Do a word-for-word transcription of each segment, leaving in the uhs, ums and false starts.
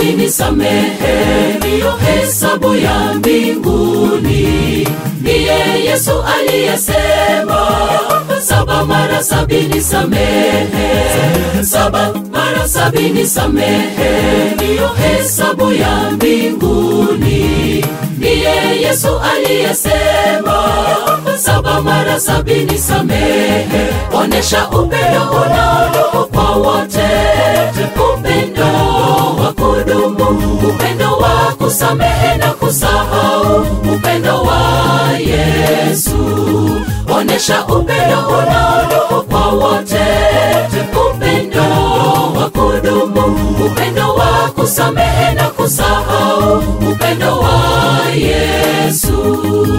sabini samehe, ndiyo hesabu ya mbinguni. Ndiye Yesu aliyesema saba mara sabini samehe, saba mara sabini samehe, ndiyo hesabu ya mbinguni. Ndiye Yesu aliyesema saba mara sabini samehe. Onesha upendo unaodumu kwa wote, upendo wa kudumu, upendo wa kusamehe na kusahau, upendo wa Yesu. Onesha upendo unaodumu kwa wote, upendo wa kudumu, upendo wa kusamehe na kusahau, upendo wa Yesu.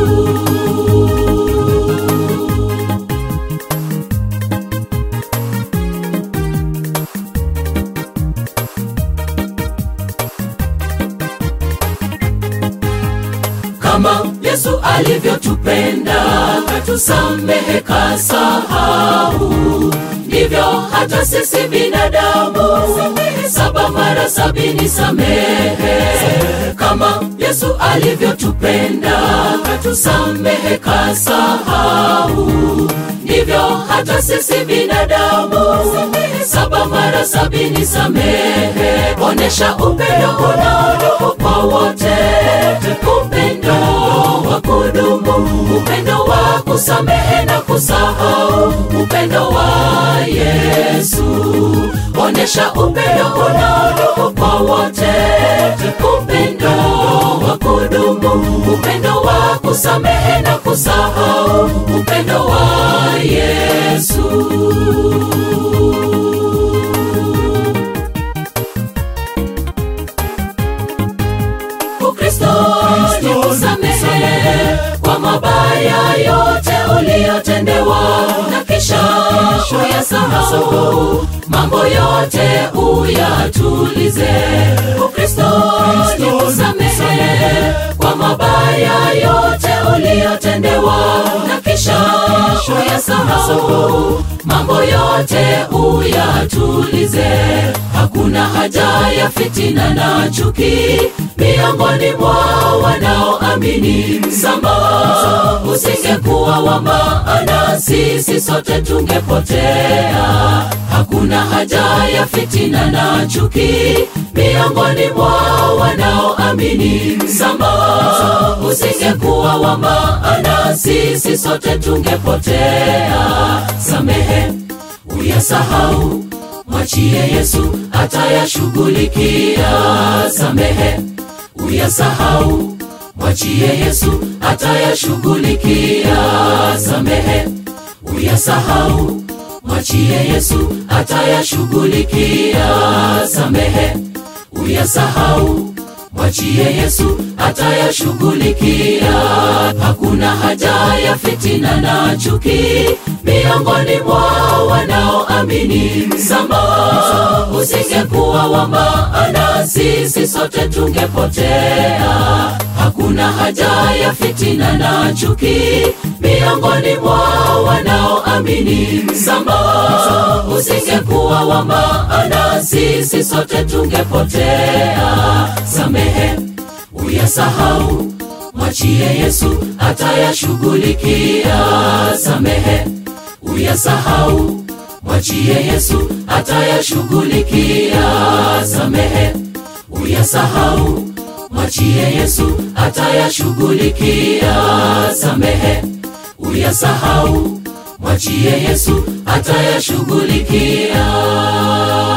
Kama Yesu alivyotupenda, katusamehe kasahau, ndivyo hata sisi binadamu saba mara sabini samehe. Kama Yesu alivyotupenda, katusamehe kasahau, ndivyo hata sisi binadamu saba mara sabini samehe. Onesha upendo unaodumu kwa wote, upendo wa kudumu, upendo wa kusamehe na kusahau, upendo wa Yesu. Onesha upendo unaodumu kwa wote, upendo wa kudumu, upendo wa kusamehe na kusahau, upendo wa Yesu. Ukristo ni kusamehe kwa mabaya yote uliyotendewa, na kisha uyasahau, mambo yote uyatulize. Ukristo ni kusamehe kwa mabaya yote uliyotendewa, na kisha uyasahau, mambo yote uyatulize. Hakuna haja ya fitina na chuki miongoni mwa wanaoamini. Samaha usingekuwa wa maana, sisi sote tungepotea. Hakuna haja ya fitina na chuki miongoni mwa wanaoamini. Samaha usingekuwa wa maana, sisi sote tungepotea. Samehe uyasahau, mwachie Yesu atayashughulikia. Samehe uyasahau, mwachie Yesu atayashughulikia. Samehe uyasahau, mwachie Yesu atayashughulikia. Samehe uyasahau, mwachie Yesu atayashughulikia. Hakuna haja ya fitina na chuki miongoni mwa wanaoamini. Samaha usingekuwa wa maana, sisi sote tungepotea. Hakuna haja ya fitina na chuki miongoni mwa wanaoamini. Samaha usingekuwa wa maana, sisi sote tungepotea. Samehe uyasahau, mwachie Yesu atayashughulikia. Samehe uyasahau, mwachie Yesu atayashughulikia. Samehe uyasahau, mwachie Yesu atayashughulikia. Samehe uyasahau, mwachie Yesu atayashughulikia.